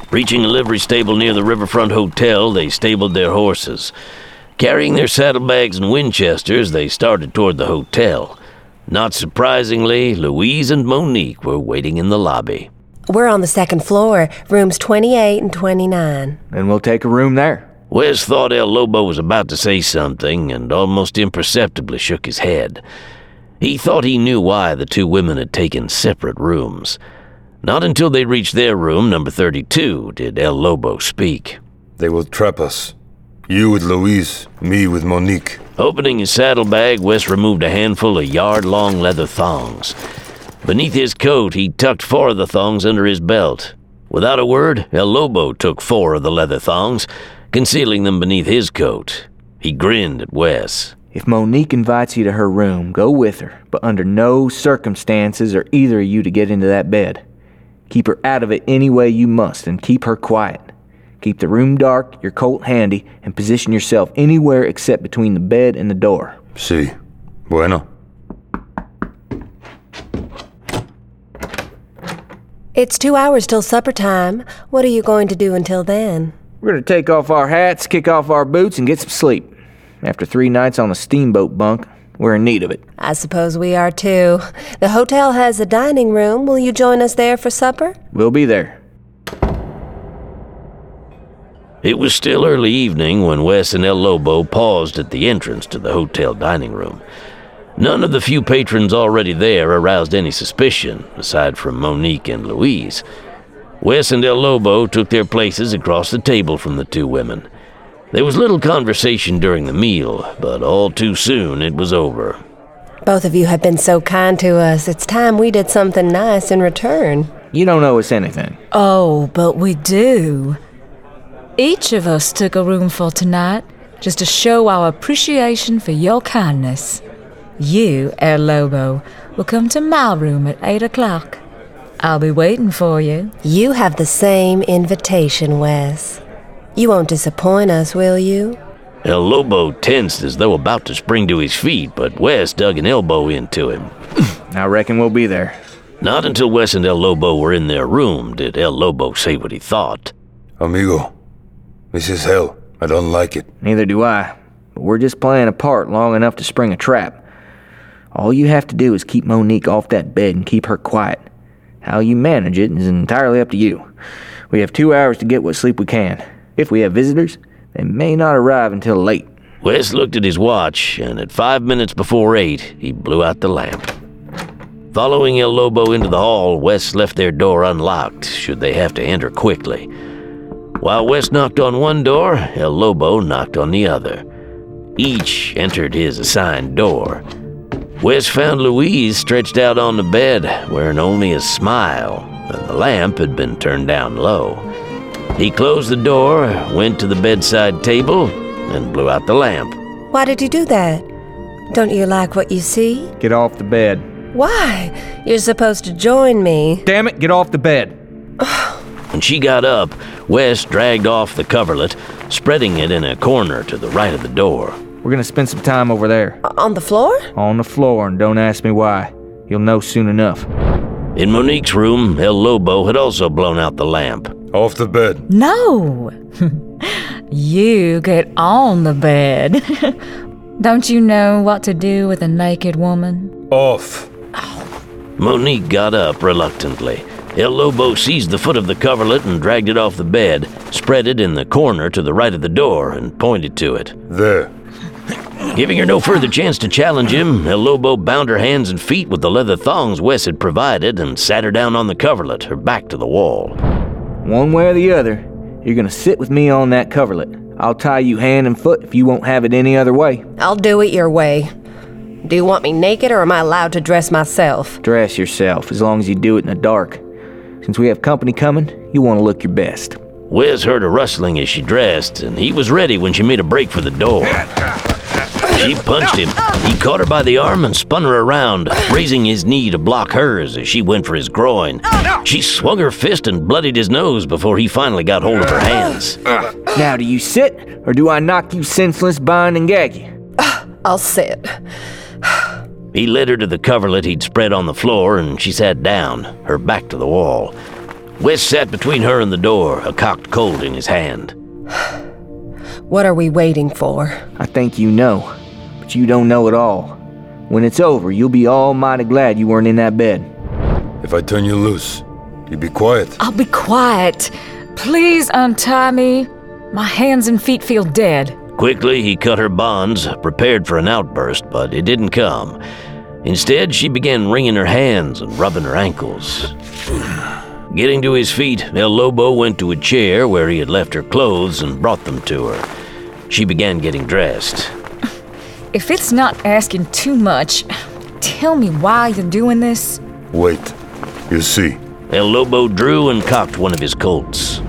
Reaching a livery stable near the Riverfront Hotel, they stabled their horses. Carrying their saddlebags and Winchesters, they started toward the hotel. Not surprisingly, Louise and Monique were waiting in the lobby. We're on the second floor, rooms 28 and 29. Then we'll take a room there. Wes thought El Lobo was about to say something and almost imperceptibly shook his head. He thought he knew why the two women had taken separate rooms. Not until they reached their room, number 32, did El Lobo speak. They will trap us. You with Louise, me with Monique. Opening his saddlebag, Wes removed a handful of yard-long leather thongs. Beneath his coat, he tucked 4 of the thongs under his belt. Without a word, El Lobo took 4 of the leather thongs, concealing them beneath his coat. He grinned at Wes. If Monique invites you to her room, go with her, but under no circumstances are either of you to get into that bed. Keep her out of it any way you must, and keep her quiet. Keep the room dark, your Colt handy, and position yourself anywhere except between the bed and the door. Sí. Bueno. It's 2 hours till supper time. What are you going to do until then? We're going to take off our hats, kick off our boots, and get some sleep. After 3 nights on a steamboat bunk, we're in need of it. I suppose we are too. The hotel has a dining room. Will you join us there for supper? We'll be there. It was still early evening when Wes and El Lobo paused at the entrance to the hotel dining room. None of the few patrons already there aroused any suspicion, aside from Monique and Louise. Wes and El Lobo took their places across the table from the two women. There was little conversation during the meal, but all too soon it was over. Both of you have been so kind to us. It's time we did something nice in return. You don't owe us anything. Oh, but we do. Each of us took a room for tonight, just to show our appreciation for your kindness. You, El Lobo, will come to my room at 8 o'clock. I'll be waiting for you. You have the same invitation, Wes. You won't disappoint us, will you? El Lobo tensed as though about to spring to his feet, but Wes dug an elbow into him. I reckon we'll be there. Not until Wes and El Lobo were in their room did El Lobo say what he thought. Amigo, this is hell. I don't like it. Neither do I. But we're just playing a part long enough to spring a trap. All you have to do is keep Monique off that bed and keep her quiet. How you manage it is entirely up to you. We have 2 hours to get what sleep we can. If we have visitors, they may not arrive until late. Wes looked at his watch, and at 5 minutes before 8, he blew out the lamp. Following El Lobo into the hall, Wes left their door unlocked, should they have to enter quickly. While Wes knocked on one door, El Lobo knocked on the other. Each entered his assigned door. Wes found Louise stretched out on the bed, wearing only a smile, and the lamp had been turned down low. He closed the door, went to the bedside table, and blew out the lamp. Why did you do that? Don't you like what you see? Get off the bed. Why? You're supposed to join me. Damn it, get off the bed. When she got up, Wes dragged off the coverlet, spreading it in a corner to the right of the door. We're gonna spend some time over there. On the floor? On the floor, and don't ask me why. You'll know soon enough. In Monique's room, El Lobo had also blown out the lamp. Off the bed. No! You get on the bed. Don't you know what to do with a naked woman? Off. Monique got up reluctantly. El Lobo seized the foot of the coverlet and dragged it off the bed, spread it in the corner to the right of the door, and pointed to it. There. Giving her no further chance to challenge him, El Lobo bound her hands and feet with the leather thongs Wes had provided and sat her down on the coverlet, her back to the wall. One way or the other, you're gonna sit with me on that coverlet. I'll tie you hand and foot if you won't have it any other way. I'll do it your way. Do you want me naked, or am I allowed to dress myself? Dress yourself, as long as you do it in the dark. Since we have company coming, you want to look your best. Wes heard a rustling as she dressed, and he was ready when she made a break for the door. She punched him. He caught her by the arm and spun her around, raising his knee to block hers as she went for his groin. She swung her fist and bloodied his nose before he finally got hold of her hands. Now, do you sit, or do I knock you senseless, bind, and gag you? I'll sit. He led her to the coverlet he'd spread on the floor, and she sat down, her back to the wall. Wes sat between her and the door, a cocked Colt in his hand. What are we waiting for? I think you know, but you don't know it all. When it's over, you'll be almighty glad you weren't in that bed. If I turn you loose, you be quiet. I'll be quiet. Please untie me. My hands and feet feel dead. Quickly, he cut her bonds, prepared for an outburst, but it didn't come. Instead, she began wringing her hands and rubbing her ankles. Getting to his feet, El Lobo went to a chair where he had left her clothes and brought them to her. She began getting dressed. If it's not asking too much, tell me why you're doing this. Wait. You see. El Lobo drew and cocked one of his Colts.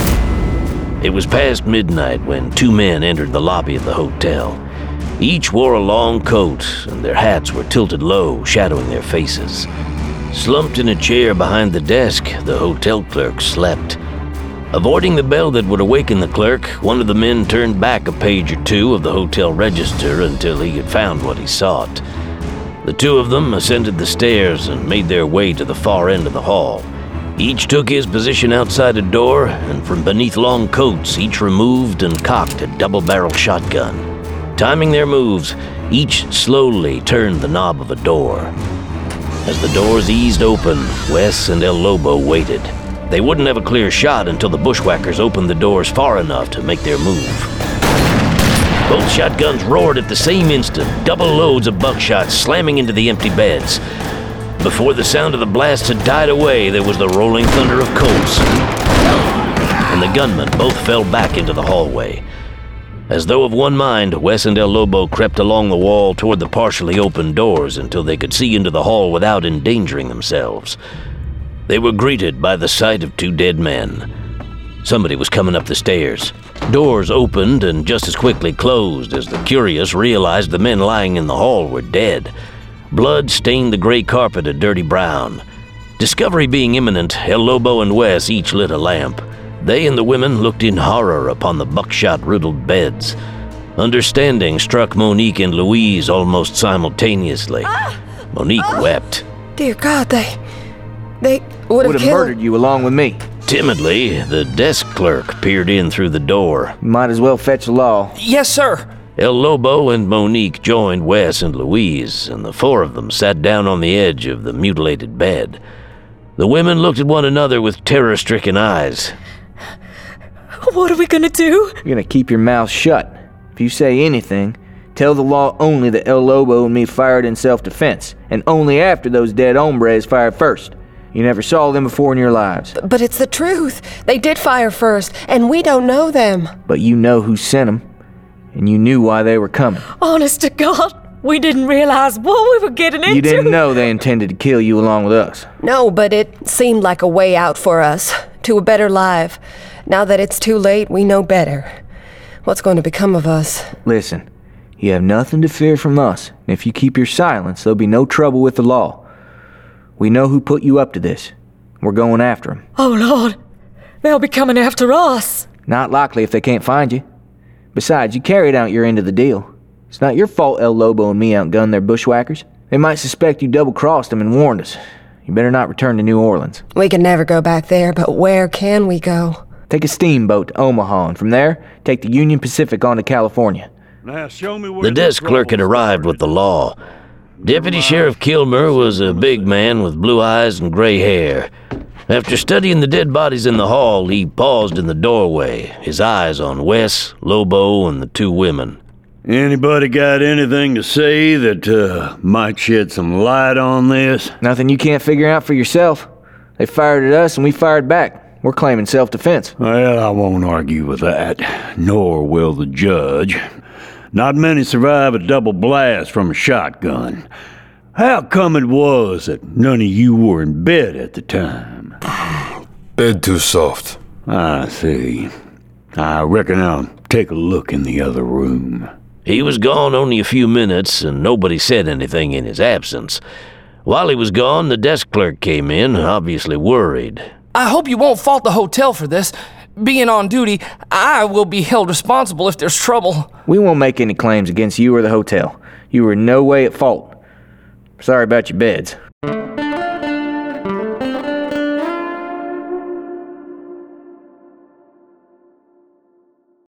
It was past midnight when two men entered the lobby of the hotel. Each wore a long coat, and their hats were tilted low, shadowing their faces. Slumped in a chair behind the desk, the hotel clerk slept. Avoiding the bell that would awaken the clerk, one of the men turned back a page or two of the hotel register until he had found what he sought. The two of them ascended the stairs and made their way to the far end of the hall. Each took his position outside a door, and from beneath long coats, each removed and cocked a double-barrel shotgun. Timing their moves, each slowly turned the knob of a door. As the doors eased open, Wes and El Lobo waited. They wouldn't have a clear shot until the bushwhackers opened the doors far enough to make their move. Both shotguns roared at the same instant, double loads of buckshot slamming into the empty beds. Before the sound of the blasts had died away, there was the rolling thunder of Colts, and the gunmen both fell back into the hallway. As though of one mind, Wes and El Lobo crept along the wall toward the partially open doors until they could see into the hall without endangering themselves. They were greeted by the sight of two dead men. Somebody was coming up the stairs. Doors opened and just as quickly closed as the curious realized the men lying in the hall were dead. Blood stained the gray carpet a dirty brown. Discovery being imminent, El Lobo and Wes each lit a lamp. They and the women looked in horror upon the buckshot-riddled beds. Understanding struck Monique and Louise almost simultaneously. Monique wept. Dear God, they would have killed... murdered you along with me. Timidly, the desk clerk peered in through the door. Might as well fetch the law. Yes, sir. El Lobo and Monique joined Wes and Louise, and the four of them sat down on the edge of the mutilated bed. The women looked at one another with terror-stricken eyes. What are we gonna do? You're gonna keep your mouth shut. If you say anything, tell the law only that El Lobo and me fired in self-defense, and only after those dead hombres fired first. You never saw them before in your lives. But it's the truth. They did fire first, and we don't know them. But you know who sent them, and you knew why they were coming. Honest to God, we didn't realize what we were getting into. You didn't know they intended to kill you along with us. No, but it seemed like a way out for us, to a better life. Now that it's too late, we know better. What's going to become of us? Listen, you have nothing to fear from us, and if you keep your silence, there'll be no trouble with the law. We know who put you up to this. We're going after them. Oh, Lord. They'll be coming after us. Not likely if they can't find you. Besides, you carried out your end of the deal. It's not your fault El Lobo and me outgunned their bushwhackers. They might suspect you double-crossed them and warned us. You better not return to New Orleans. We can never go back there, but where can we go? Take a steamboat to Omaha, and from there, take the Union Pacific on to California. Now show me where The desk clerk had arrived with the law. Deputy Sheriff Kilmer was a big man with blue eyes and gray hair. After studying the dead bodies in the hall, he paused in the doorway, his eyes on Wes, Lobo, and the two women. Anybody got anything to say that might shed some light on this? Nothing you can't figure out for yourself. They fired at us and we fired back. We're claiming self-defense. Well, I won't argue with that, nor will the judge. Not many survive a double blast from a shotgun. How come it was that none of you were in bed at the time? Bed too soft. I see. I reckon I'll take a look in the other room. He was gone only a few minutes, and nobody said anything in his absence. While he was gone, the desk clerk came in, obviously worried. I hope you won't fault the hotel for this. Being on duty, I will be held responsible if there's trouble. We won't make any claims against you or the hotel. You were in no way at fault. Sorry about your beds.